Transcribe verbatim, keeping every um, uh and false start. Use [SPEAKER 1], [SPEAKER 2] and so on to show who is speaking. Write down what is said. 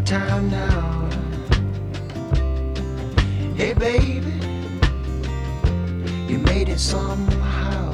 [SPEAKER 1] time now. Hey baby, you made it somehow.